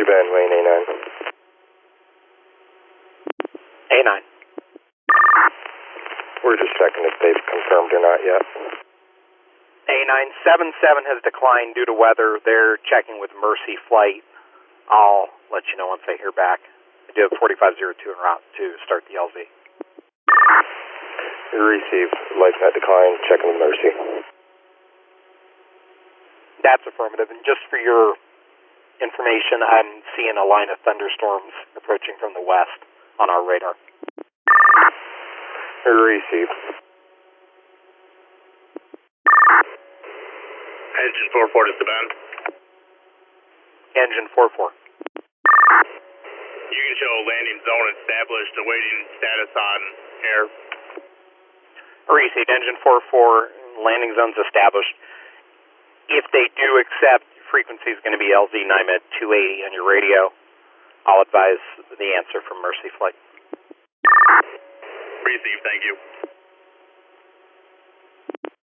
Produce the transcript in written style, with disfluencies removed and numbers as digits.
Ben, Wayne A9. A9. We're just checking if they've confirmed or not yet. A977 has declined due to weather. They're checking with Mercy Flight. I'll let you know once I hear back. I do have 4502 en route to start the LZ. Received. LifeNet decline. Checking with Mercy. That's affirmative. And just for your information, I'm seeing a line of thunderstorms approaching from the west on our radar. Received. Engine 44 to Ben. Engine 44. You can show landing zone established, awaiting status on air. Received. Engine 44, landing zone's established. If they do accept, frequency is going to be LZ NIMED 280 on your radio. I'll advise the answer from Mercy Flight. Received, thank you.